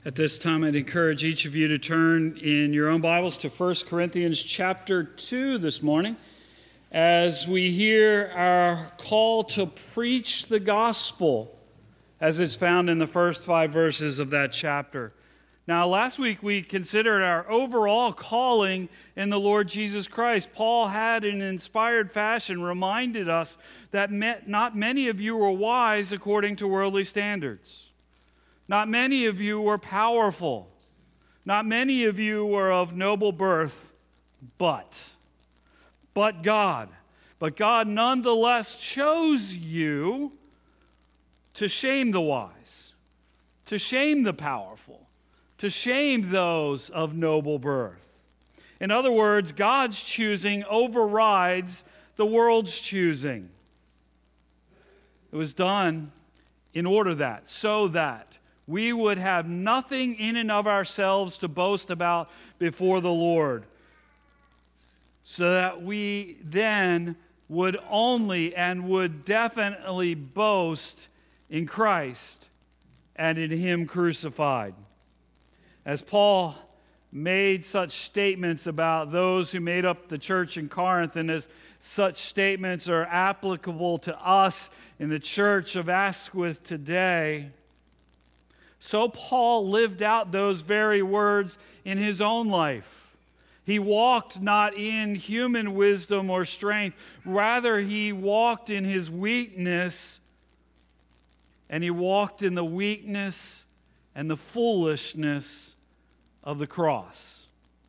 At this time, I'd encourage each of you to turn in your own Bibles to 1 Corinthians chapter 2 this morning as we hear our call to preach the gospel as it's found in the first 5 verses of that chapter. Now, last week we considered our overall calling in the Lord Jesus Christ. Paul had, in inspired fashion, reminded us that not many of you were wise according to worldly standards. Not many of you were powerful. Not many of you were of noble birth, but God. But God nonetheless chose you to shame the wise, to shame the powerful, to shame those of noble birth. In other words, God's choosing overrides the world's choosing. It was done in order that, so that we would have nothing in and of ourselves to boast about before the Lord, so that we then would only and would definitely boast in Christ and in Him crucified. As Paul made such statements about those who made up the church in Corinth, and as such statements are applicable to us in the church of Asquith today, so Paul lived out those very words in his own life. He walked not in human wisdom or strength. Rather, he walked in his weakness, and he walked in the weakness and the foolishness of the cross.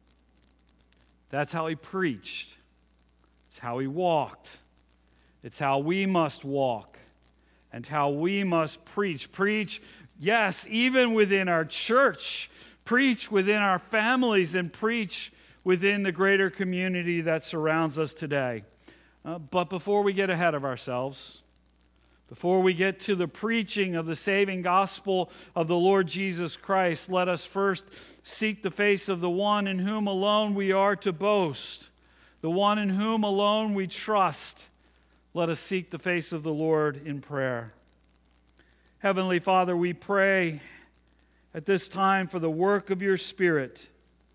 That's how he preached. It's how he walked. It's how we must walk and how we must preach. Preach, yes, even within our church. Preach within our families and preach within the greater community that surrounds us today. But before we get ahead of ourselves, before we get to the preaching of the saving gospel of the Lord Jesus Christ, let us first seek the face of the one in whom alone we are to boast, the one in whom alone we trust. Let us seek the face of the Lord in prayer. Heavenly Father, we pray at this time for the work of your Spirit,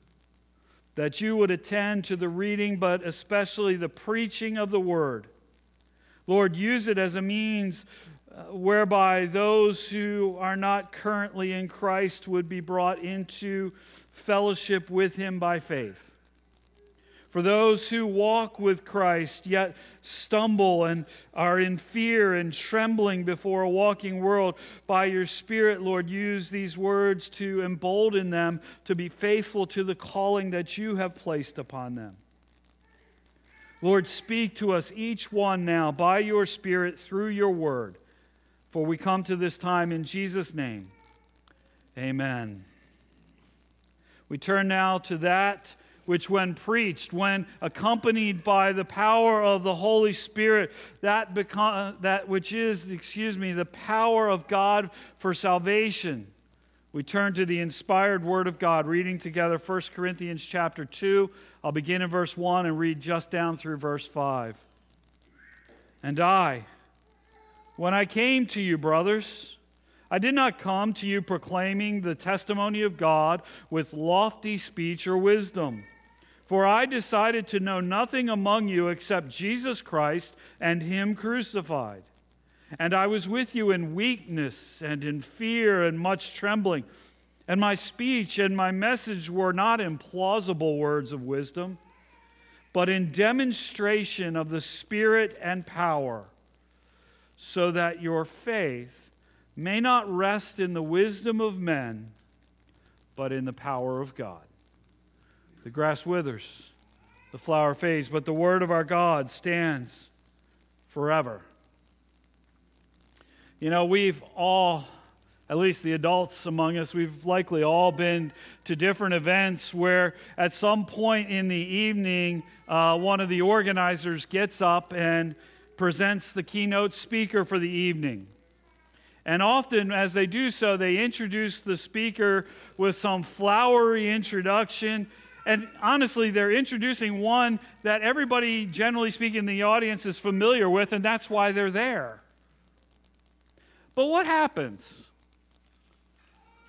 that you would attend to the reading, but especially the preaching of the Word. Lord, use it as a means whereby those who are not currently in Christ would be brought into fellowship with Him by faith. For those who walk with Christ yet stumble and are in fear and trembling before a walking world, by your Spirit, Lord, use these words to embolden them to be faithful to the calling that you have placed upon them. Lord, speak to us each one now by your Spirit through your word. For we come to this time in Jesus' name. Amen. We turn now to that which when preached, when accompanied by the power of the Holy Spirit, that which is the power of God for salvation. We turn to the inspired Word of God, reading together 1 Corinthians chapter 2. I'll begin in verse 1 and read just down through verse 5. And I, when I came to you, brothers, I did not come to you proclaiming the testimony of God with lofty speech or wisdom. For I decided to know nothing among you except Jesus Christ and Him crucified. And I was with you in weakness and in fear and much trembling. And my speech and my message were not in plausible words of wisdom, but in demonstration of the Spirit and power, so that your faith may not rest in the wisdom of men, but in the power of God. The grass withers, the flower fades, but the word of our God stands forever. You know, we've all, at least the adults among us, we've likely all been to different events where at some point in the evening, one of the organizers gets up and presents the keynote speaker for the evening. And often, as they do so, they introduce the speaker with some flowery introduction. And honestly, they're introducing one that everybody, generally speaking, in the audience is familiar with, and that's why they're there. But what happens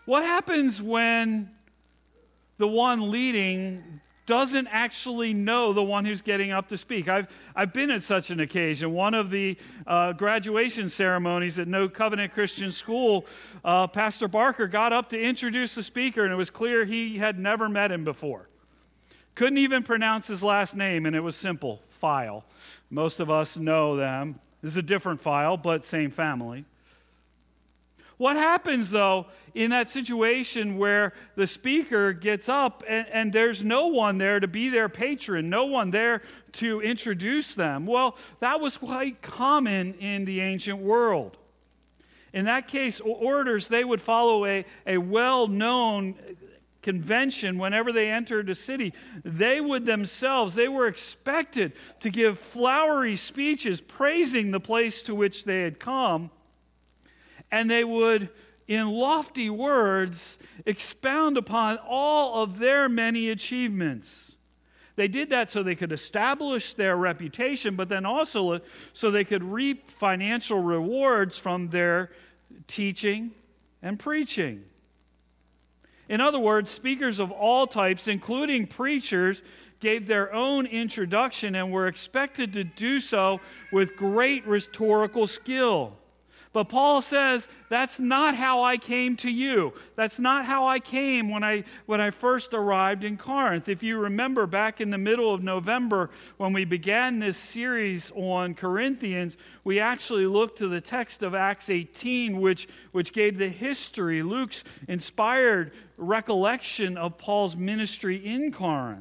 What happens when the one leading doesn't actually know the one who's getting up to speak? I've been at such an occasion. One of the graduation ceremonies at No Covenant Christian School, Pastor Barker got up to introduce the speaker, and it was clear he had never met him before. Couldn't even pronounce his last name, and it was simple, File. Most of us know them. This is a different File, but same family. What happens, though, in that situation where the speaker gets up and there's no one there to be their patron, no one there to introduce them? Well, that was quite common in the ancient world. In that case, orators, they would follow a well-known convention whenever they entered a city. They were expected to give flowery speeches praising the place to which they had come. And they would, in lofty words, expound upon all of their many achievements. They did that so they could establish their reputation, but then also so they could reap financial rewards from their teaching and preaching. In other words, speakers of all types, including preachers, gave their own introduction and were expected to do so with great rhetorical skill. But Paul says, that's not how I came to you. That's not how I came when I first arrived in Corinth. If you remember back in the middle of November when we began this series on Corinthians, we actually looked to the text of Acts 18, which gave the history, Luke's inspired recollection of Paul's ministry in Corinth.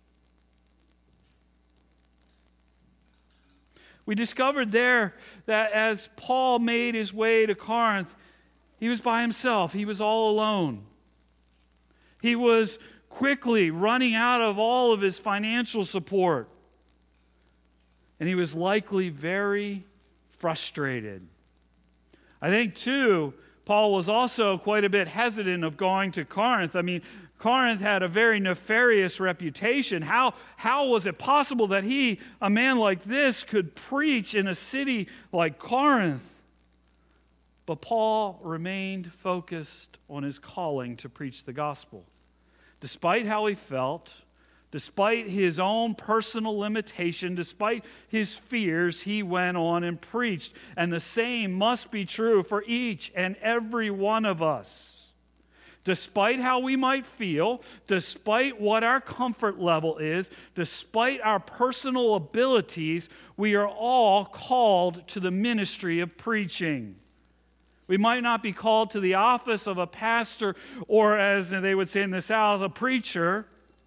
We discovered there that as Paul made his way to Corinth, he was by himself. He was all alone. He was quickly running out of all of his financial support. And he was likely very frustrated. I think, too, Paul was also quite a bit hesitant of going to Corinth. I mean, Corinth had a very nefarious reputation. How was it possible that he, a man like this, could preach in a city like Corinth? But Paul remained focused on his calling to preach the gospel. Despite how he felt, despite his own personal limitation, despite his fears, he went on and preached. And the same must be true for each and every one of us. Despite how we might feel, despite what our comfort level is, despite our personal abilities, we are all called to the ministry of preaching. We might not be called to the office of a pastor or, as they would say in the South, a preacher,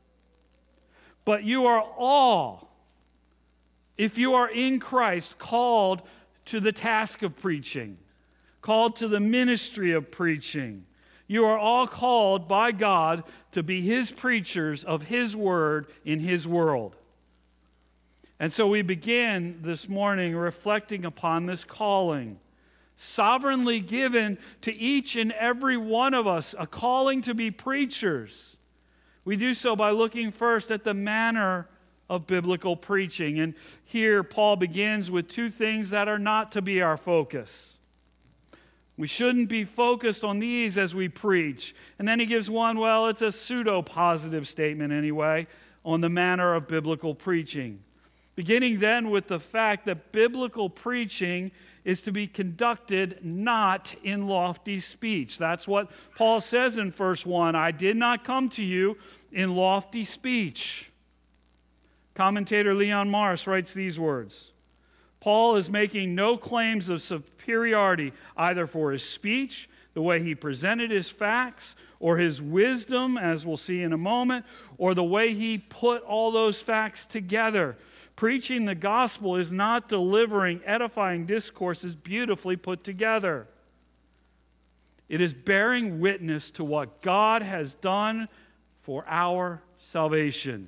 but you are all, if you are in Christ, called to the task of preaching, called to the ministry of preaching. You are all called by God to be His preachers of His word in His world. And so we begin this morning reflecting upon this calling, sovereignly given to each and every one of us, a calling to be preachers. We do so by looking first at the manner of biblical preaching. And here Paul begins with two things that are not to be our focus. We shouldn't be focused on these as we preach. And then he gives one, well, it's a pseudo-positive statement anyway, on the manner of biblical preaching. Beginning then with the fact that biblical preaching is to be conducted not in lofty speech. That's what Paul says in verse 1. I did not come to you in lofty speech. Commentator Leon Morris writes these words. Paul is making no claims of superiority either for his speech, the way he presented his facts, or his wisdom, as we'll see in a moment, or the way he put all those facts together. Preaching the gospel is not delivering edifying discourses beautifully put together. It is bearing witness to what God has done for our salvation.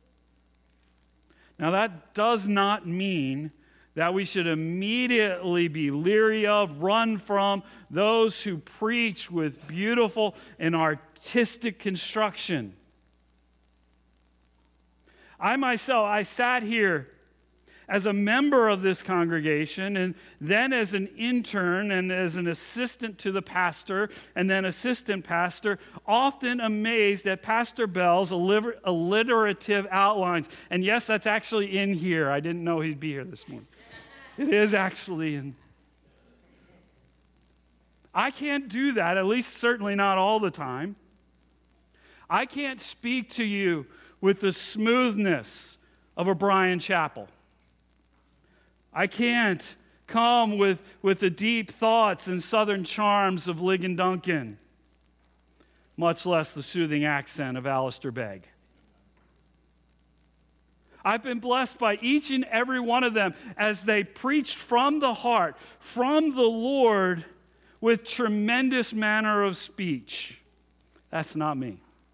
Now, that does not mean that we should immediately be leery of, run from those who preach with beautiful and artistic construction. I myself, I sat here as a member of this congregation, and then as an intern and as an assistant to the pastor, and then assistant pastor, often amazed at Pastor Bell's alliterative outlines. And yes, that's actually in here. I didn't know he'd be here this morning. It is actually in. I can't do that, at least certainly not all the time. I can't speak to you with the smoothness of a Brian Chappell. I can't come with the deep thoughts and southern charms of Ligon Duncan, much less the soothing accent of Alistair Begg. I've been blessed by each and every one of them as they preached from the heart, from the Lord, with tremendous manner of speech. That's not me.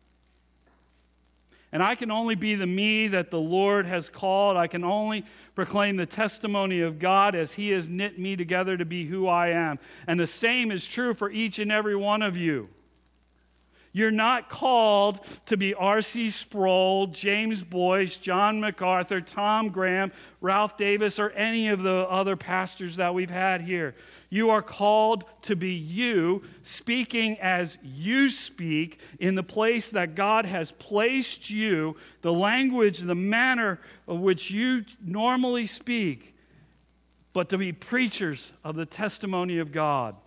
And I can only be the me that the Lord has called. I can only proclaim the testimony of God as He has knit me together to be who I am. And the same is true for each and every one of you. You're not called to be R.C. Sproul, James Boyce, John MacArthur, Tom Graham, Ralph Davis, or any of the other pastors that we've had here. You are called to be you, speaking as you speak in the place that God has placed you, the language, the manner of which you normally speak, but to be preachers of the testimony of God.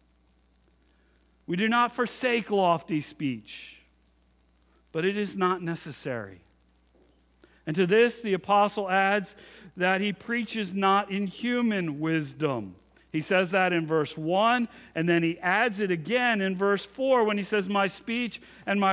We do not forsake lofty speech, but it is not necessary. And to this, the apostle adds that he preaches not in human wisdom. He says that in verse 1, and then he adds it again in verse 4 when he says, my speech and my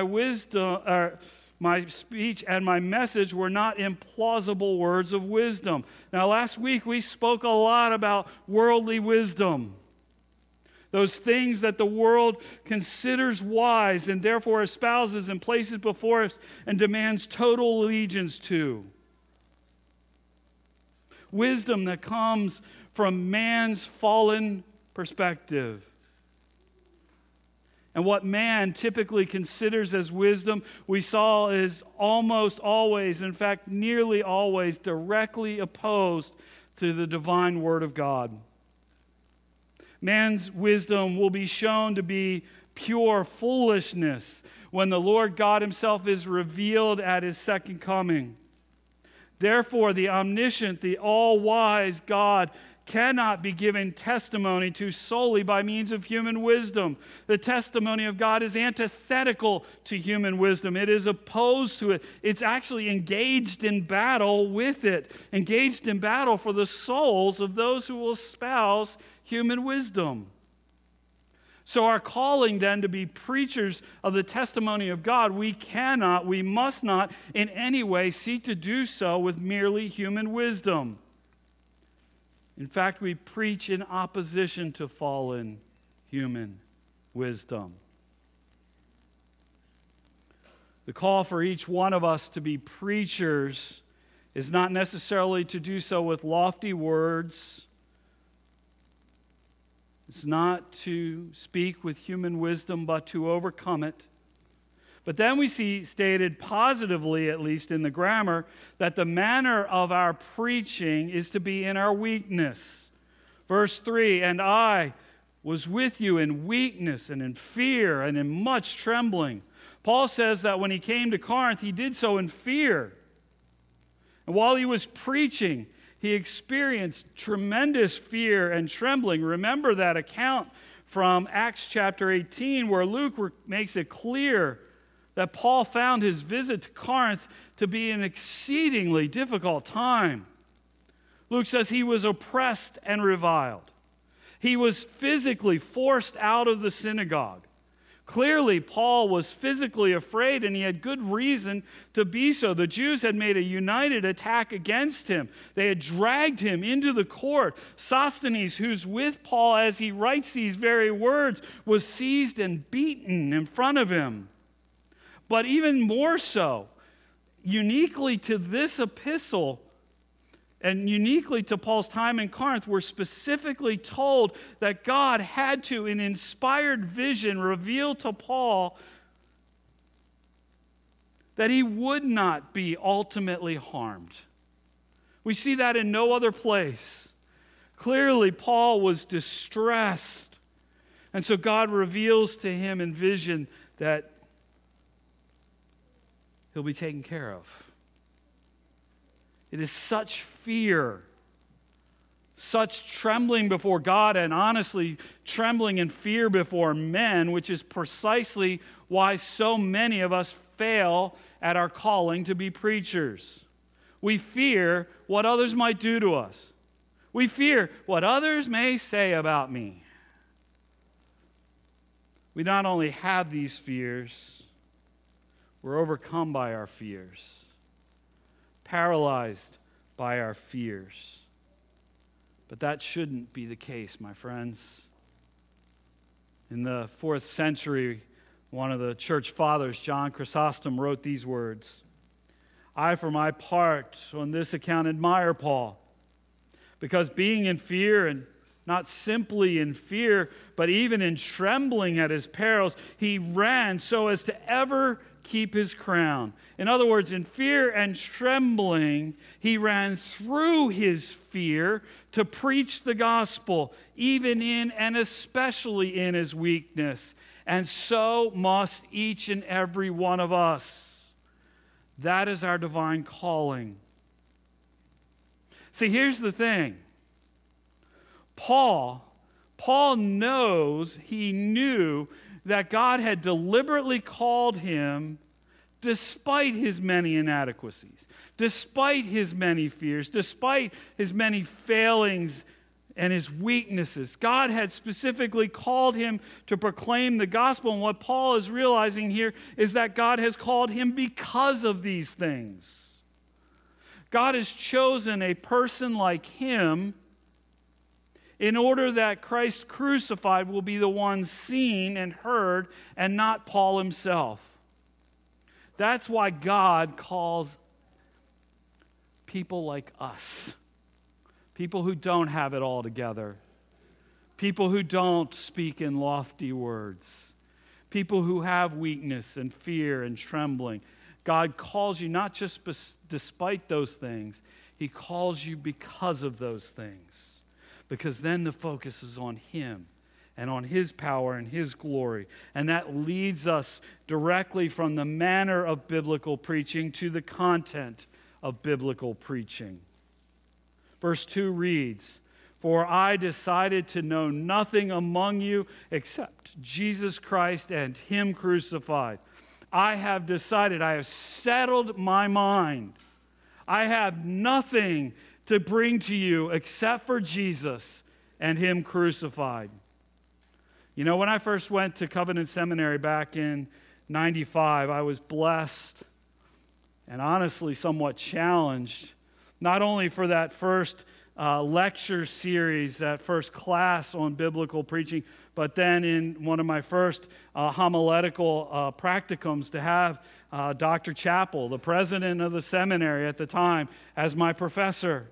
message were not implausible words of wisdom. Now, last week we spoke a lot about worldly wisdom. Those things that the world considers wise and therefore espouses and places before us and demands total allegiance to. Wisdom that comes from man's fallen perspective. And what man typically considers as wisdom, we saw is almost always, in fact, nearly always, directly opposed to the divine Word of God. Man's wisdom will be shown to be pure foolishness when the Lord God Himself is revealed at His second coming. Therefore, the omniscient, the all-wise God cannot be given testimony to solely by means of human wisdom. The testimony of God is antithetical to human wisdom. It is opposed to it. It's actually engaged in battle with it, engaged in battle for the souls of those who will espouse human wisdom. So our calling then to be preachers of the testimony of God, we must not in any way seek to do so with merely human wisdom. In fact, we preach in opposition to fallen human wisdom. The call for each one of us to be preachers is not necessarily to do so with lofty words. It's not to speak with human wisdom, but to overcome it. But then we see stated positively, at least in the grammar, that the manner of our preaching is to be in our weakness. Verse 3, and I was with you in weakness and in fear and in much trembling. Paul says that when he came to Corinth, he did so in fear. And while he was preaching, he experienced tremendous fear and trembling. Remember that account from Acts chapter 18 where Luke makes it clear that Paul found his visit to Corinth to be an exceedingly difficult time. Luke says he was oppressed and reviled. He was physically forced out of the synagogue. Clearly, Paul was physically afraid, and he had good reason to be so. The Jews had made a united attack against him. They had dragged him into the court. Sosthenes, who's with Paul as he writes these very words, was seized and beaten in front of him. But even more so, uniquely to this epistle, and uniquely to Paul's time in Corinth, we're specifically told that God had to, in inspired vision, reveal to Paul that he would not be ultimately harmed. We see that in no other place. Clearly, Paul was distressed. And so God reveals to him in vision that he'll be taken care of. It is such fear, such trembling before God, and honestly, trembling and fear before men, which is precisely why so many of us fail at our calling to be preachers. We fear what others might do to us. We fear what others may say about me. We not only have these fears, we're overcome by our fears, paralyzed by our fears. But that shouldn't be the case, my friends. In the 4th century, one of the church fathers, John Chrysostom, wrote these words: I, for my part, on this account admire Paul, because being in fear, and not simply in fear, but even in trembling at his perils, he ran so as to ever keep his crown. In other words, in fear and trembling, he ran through his fear to preach the gospel, even in and especially in his weakness. And so must each and every one of us. That is our divine calling. See, here's the thing. Paul knew that God had deliberately called him despite his many inadequacies, despite his many fears, despite his many failings and his weaknesses. God had specifically called him to proclaim the gospel, and what Paul is realizing here is that God has called him because of these things. God has chosen a person like him in order that Christ crucified will be the one seen and heard, and not Paul himself. That's why God calls people like us, people who don't have it all together, people who don't speak in lofty words, people who have weakness and fear and trembling. God calls you not just despite those things, he calls you because of those things. Because then the focus is on him and on his power and his glory. And that leads us directly from the manner of biblical preaching to the content of biblical preaching. Verse 2 reads, For I decided to know nothing among you except Jesus Christ and him crucified. I have decided, I have settled my mind. I have nothing to bring to you except for Jesus and him crucified. You know, when I first went to Covenant Seminary back in 95, I was blessed and honestly somewhat challenged, not only for that first lecture series, that first class on biblical preaching, but then in one of my first homiletical practicums to have Dr. Chappell, the president of the seminary at the time, as my professor.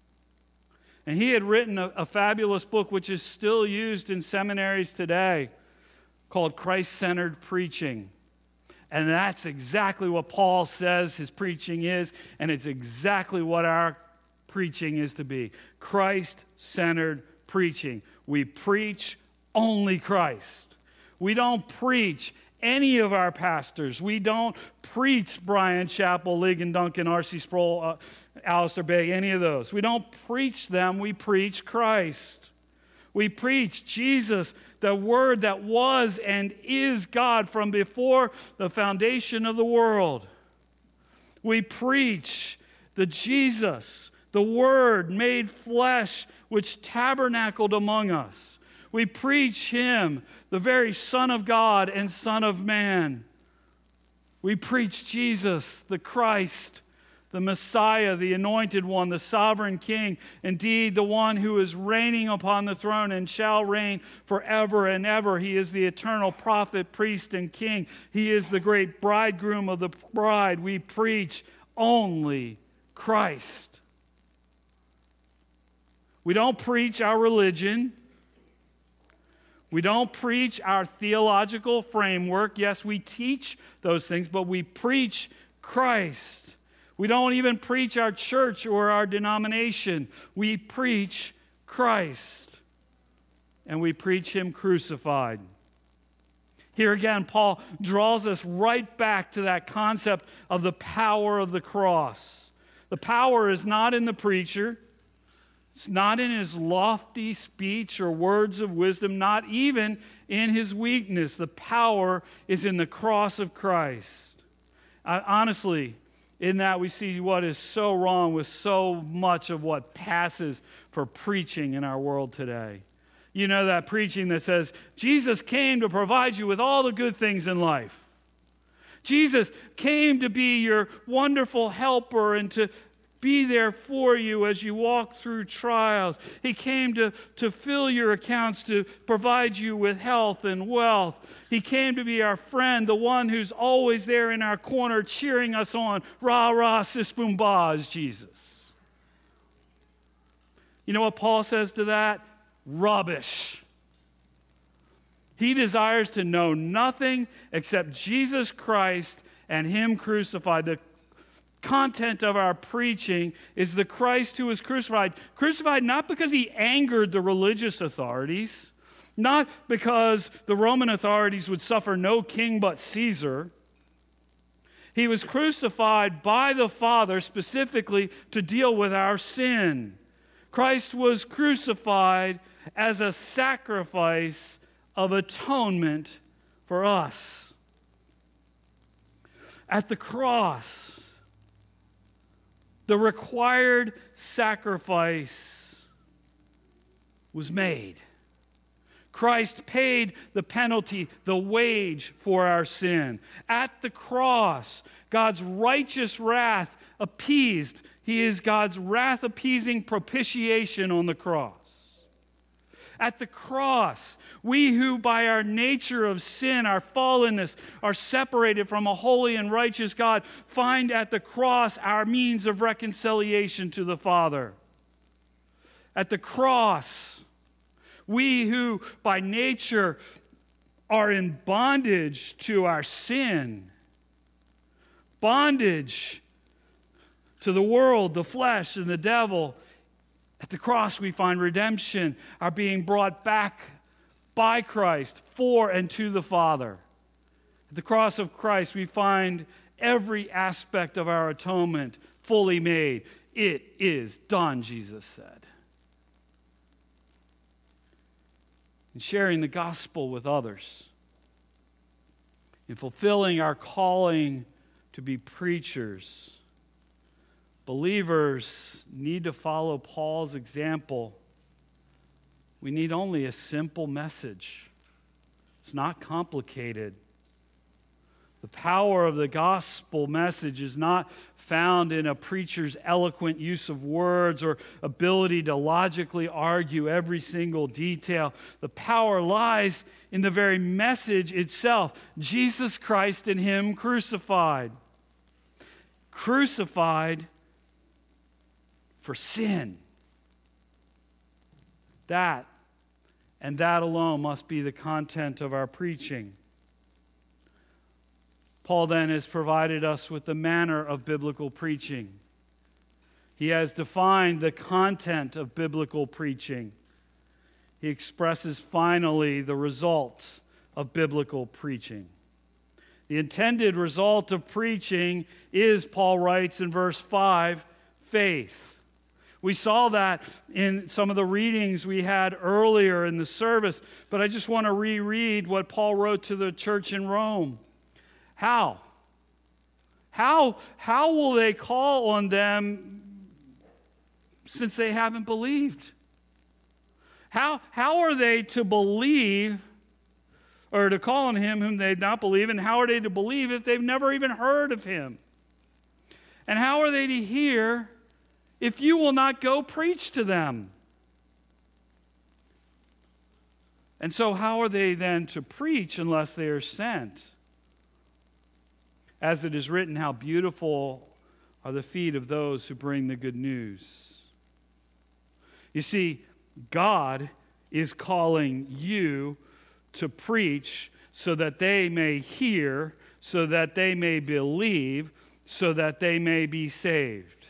And he had written a fabulous book which is still used in seminaries today called Christ-Centered Preaching. And that's exactly what Paul says his preaching is, and it's exactly what our preaching is to be. Christ-centered preaching. We preach only Christ. We don't preach any of our pastors. We don't preach Brian Chappell, Ligon Duncan, R.C. Sproul, Alistair Begg, any of those. We don't preach them. We preach Christ. We preach Jesus, the Word that was and is God from before the foundation of the world. We preach the Jesus, the Word made flesh, which tabernacled among us. We preach him, the very Son of God and Son of Man. We preach Jesus, the Christ, the Messiah, the Anointed One, the Sovereign King, indeed the one who is reigning upon the throne and shall reign forever and ever. He is the eternal prophet, priest, and king. He is the great bridegroom of the bride. We preach only Christ. We don't preach our religion. We don't preach our theological framework. Yes, we teach those things, but we preach Christ. We don't even preach our church or our denomination. We preach Christ, and we preach Him crucified. Here again, Paul draws us right back to that concept of the power of the cross. The power is not in the preacher. It's not in his lofty speech or words of wisdom, not even in his weakness. The power is in the cross of Christ. Honestly, in that we see what is so wrong with so much of what passes for preaching in our world today. You know that preaching that says, Jesus came to provide you with all the good things in life. Jesus came to be your wonderful helper and to be there for you as you walk through trials. He came to fill your accounts, to provide you with health and wealth. He came to be our friend, the one who's always there in our corner cheering us on. Rah, rah, sis, boom, bah is Jesus. You know what Paul says to that? Rubbish. He desires to know nothing except Jesus Christ and Him crucified. The content of our preaching is the Christ who was crucified. Crucified not because He angered the religious authorities, not because the Roman authorities would suffer no king but Caesar. He was crucified by the Father specifically to deal with our sin. Christ was crucified as a sacrifice of atonement for us. At the cross, the required sacrifice was made. Christ paid the penalty, the wage for our sin. At the cross, God's righteous wrath appeased. He is God's wrath-appeasing propitiation on the cross. At the cross, we who by our nature of sin, our fallenness, are separated from a holy and righteous God, find at the cross our means of reconciliation to the Father. At the cross, we who by nature are in bondage to our sin, bondage to the world, the flesh, and the devil, at the cross we find redemption, are being brought back by Christ for and to the Father. At the cross of Christ we find every aspect of our atonement fully made. It is done, Jesus said. In sharing the gospel with others, in fulfilling our calling to be preachers, believers need to follow Paul's example. We need only a simple message. It's not complicated. The power of the gospel message is not found in a preacher's eloquent use of words or ability to logically argue every single detail. The power lies in the very message itself. Jesus Christ and Him crucified. Crucified for sin. That and that alone must be the content of our preaching. Paul then has provided us with the manner of biblical preaching. He has defined the content of biblical preaching. He expresses finally the results of biblical preaching. The intended result of preaching is, Paul writes in verse 5, faith. We saw that in some of the readings we had earlier in the service, but I just want to reread what Paul wrote to the church in Rome. How? How will they call on them since they haven't believed? How are they to believe or to call on Him whom they not believe, and how are they to believe if they've never even heard of Him? And how are they to hear if you will not go preach to them? And so how are they then to preach unless they are sent? As it is written, how beautiful are the feet of those who bring the good news. You see, God is calling you to preach so that they may hear, so that they may believe, so that they may be saved.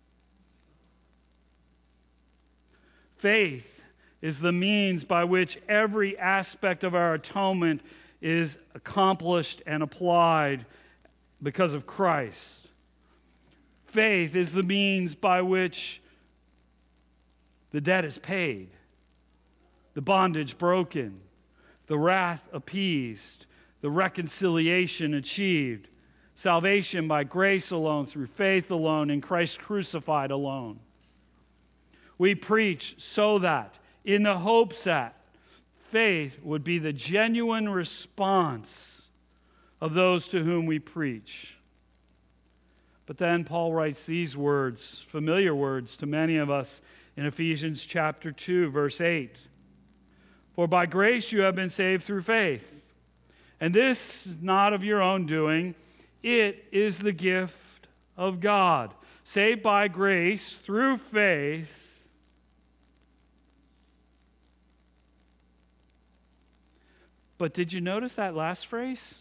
Faith is the means by which every aspect of our atonement is accomplished and applied because of Christ. Faith is the means by which the debt is paid, the bondage broken, the wrath appeased, the reconciliation achieved, salvation by grace alone, through faith alone, in Christ crucified alone. We preach so that, in the hopes that faith would be the genuine response of those to whom we preach. But then Paul writes these words, familiar words to many of us, in Ephesians chapter 2, verse 8. For by grace you have been saved through faith. And this is not of your own doing. It is the gift of God. Saved by grace through faith. But did you notice that last phrase?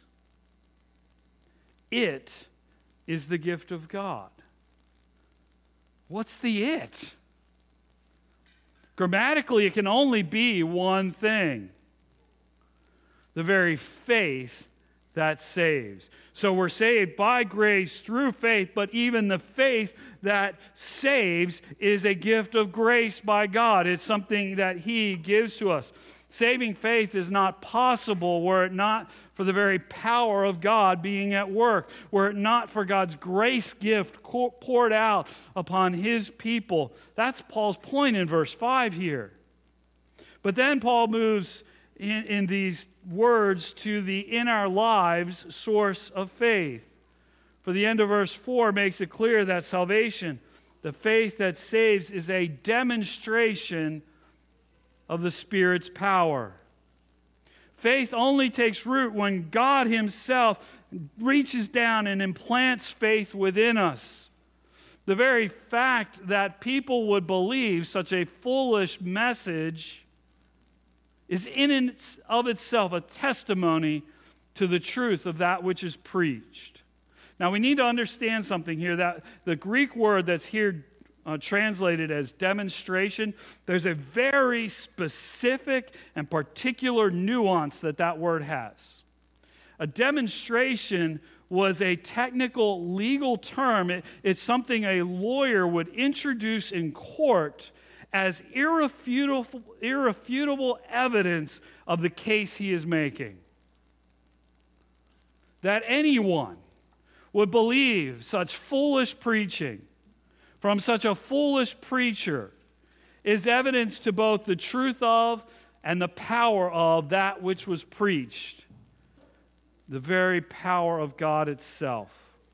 It is the gift of God. What's the it? Grammatically, it can only be one thing. The very faith that saves. So we're saved by grace through faith, but even the faith that saves is a gift of grace by God. It's something that He gives to us. Saving faith is not possible were it not for the very power of God being at work, were it not for God's grace gift poured out upon His people. That's Paul's point in verse 5 here. But then Paul moves in these words to the in our lives source of faith. For the end of verse 4 makes it clear that salvation, the faith that saves, is a demonstration of the Spirit's power. Faith only takes root when God Himself reaches down and implants faith within us. The very fact that people would believe such a foolish message is in and of itself a testimony to the truth of that which is preached. Now we need to understand something here, that the Greek word that's here translated as demonstration, there's a very specific and particular nuance that word has. A demonstration was a technical legal term. It's something a lawyer would introduce in court as irrefutable evidence of the case he is making. That anyone would believe such foolish preaching from such a foolish preacher is evidence to both the truth of and the power of that which was preached, the very power of God itself.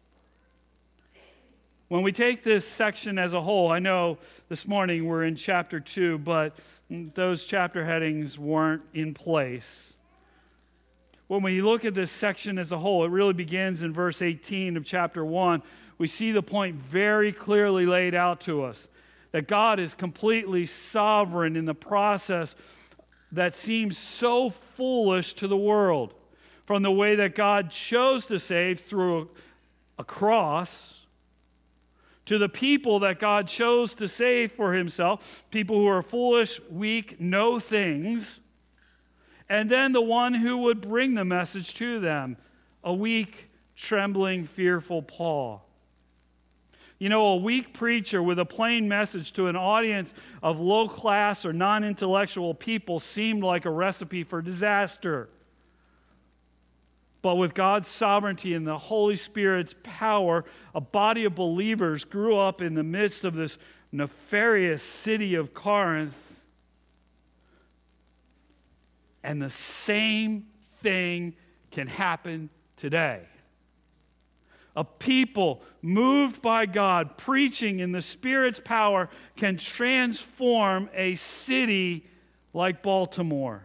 When we take this section as a whole, I know this morning we're in chapter 2, but those chapter headings weren't in place. When we look at this section as a whole, it really begins in verse 18 of chapter 1. We see the point very clearly laid out to us, that God is completely sovereign in the process that seems so foolish to the world. From the way that God chose to save through a cross, to the people that God chose to save for Himself, people who are foolish, weak, know things, and then the one who would bring the message to them, a weak, trembling, fearful Paul. You know, a weak preacher with a plain message to an audience of low-class or non-intellectual people seemed like a recipe for disaster. But with God's sovereignty and the Holy Spirit's power, a body of believers grew up in the midst of this nefarious city of Corinth. And the same thing can happen today. A people moved by God, preaching in the Spirit's power, can transform a city like Baltimore.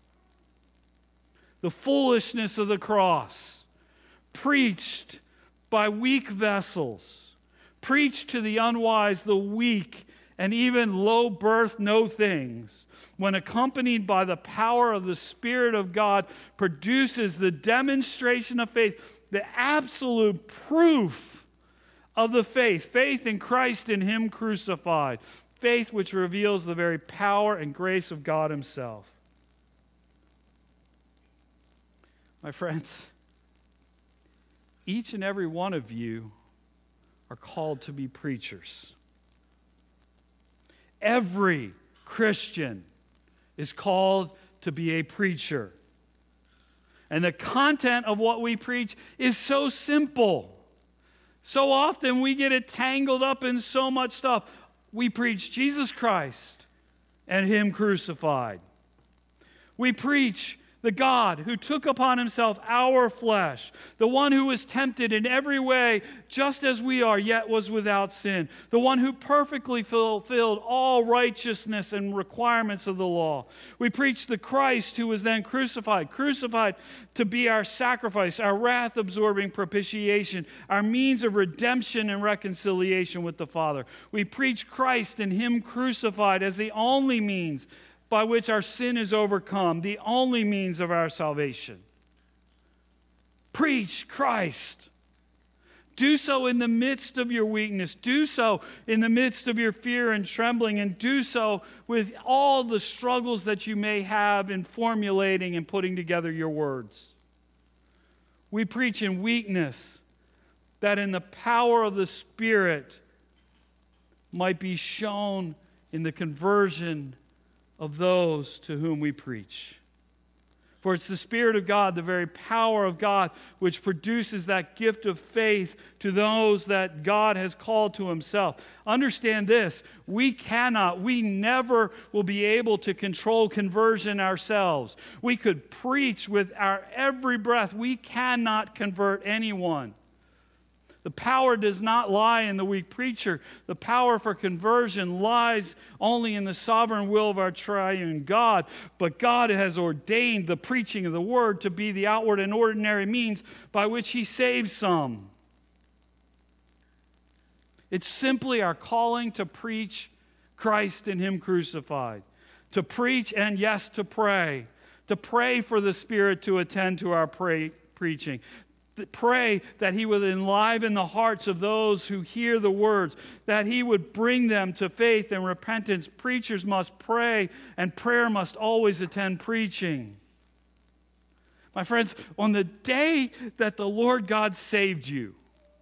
The foolishness of the cross, preached by weak vessels, preached to the unwise, the weak, and even low birth know things, when accompanied by the power of the Spirit of God, produces the demonstration of faith, the absolute proof of the faith in Christ and Him crucified, faith which reveals the very power and grace of God Himself. My friends, each and every one of you are called to be preachers. Every Christian is called to be a preacher. And the content of what we preach is so simple. So often we get it tangled up in so much stuff. We preach Jesus Christ and Him crucified. We preach the God who took upon Himself our flesh, the one who was tempted in every way just as we are, yet was without sin, the one who perfectly fulfilled all righteousness and requirements of the law. We preach the Christ who was then crucified to be our sacrifice, our wrath-absorbing propitiation, our means of redemption and reconciliation with the Father. We preach Christ and Him crucified as the only means by which our sin is overcome, the only means of our salvation. Preach Christ. Do so in the midst of your weakness. Do so in the midst of your fear and trembling, and do so with all the struggles that you may have in formulating and putting together your words. We preach in weakness, that in the power of the Spirit might be shown in the conversion of those to whom we preach. For it's the Spirit of God, the very power of God, which produces that gift of faith to those that God has called to Himself. Understand this, we never will be able to control conversion ourselves. We could preach with our every breath. We cannot convert anyone. The power does not lie in the weak preacher. The power for conversion lies only in the sovereign will of our triune God. But God has ordained the preaching of the word to be the outward and ordinary means by which He saves some. It's simply our calling to preach Christ and Him crucified. To preach and, yes, to pray. To pray for the Spirit to attend to our preaching. Pray that He would enliven the hearts of those who hear the words, that He would bring them to faith and repentance. Preachers must pray, and prayer must always attend preaching. My friends, on the day that the Lord God saved you,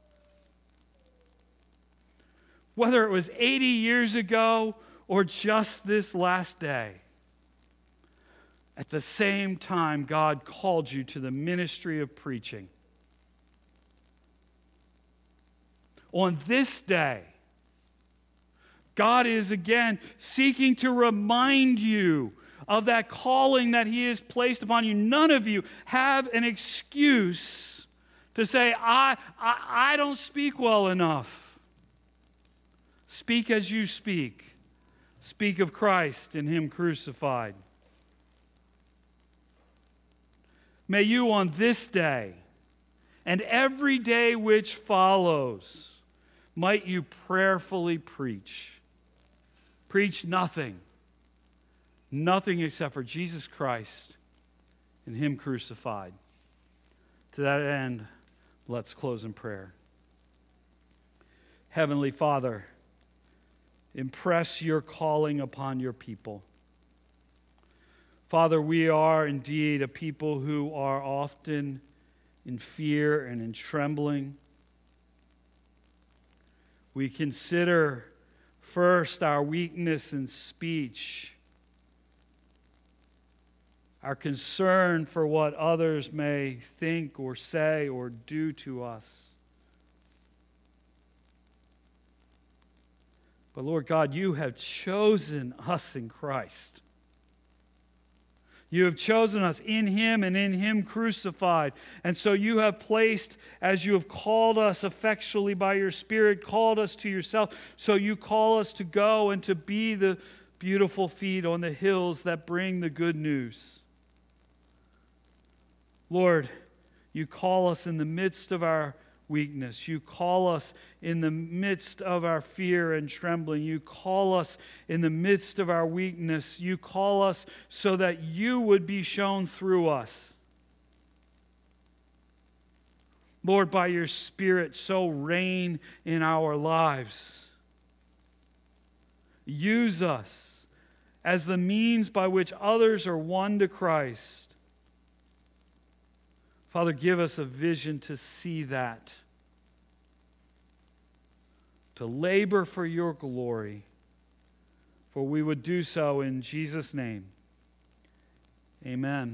whether it was 80 years ago or just this last day, at the same time God called you to the ministry of preaching. On this day, God is again seeking to remind you of that calling that He has placed upon you. None of you have an excuse to say, I don't speak well enough. Speak as you speak. Speak of Christ and Him crucified. May you on this day and every day which follows, might you prayerfully preach. Preach nothing except for Jesus Christ and Him crucified. To that end, let's close in prayer. Heavenly Father, impress your calling upon your people. Father, we are indeed a people who are often in fear and in trembling. We consider first our weakness in speech, our concern for what others may think or say or do to us. But Lord God, you have chosen us in Christ. You have chosen us in Him and in Him crucified. And so you have placed, as you have called us effectually by your Spirit, called us to yourself, so you call us to go and to be the beautiful feet on the hills that bring the good news. Lord, you call us in the midst of our weakness. You call us in the midst of our fear and trembling. You call us in the midst of our weakness. You call us so that you would be shown through us. Lord, by your Spirit, so reign in our lives. Use us as the means by which others are won to Christ. Father, give us a vision to see that, to labor for your glory, for we would do so in Jesus' name. Amen.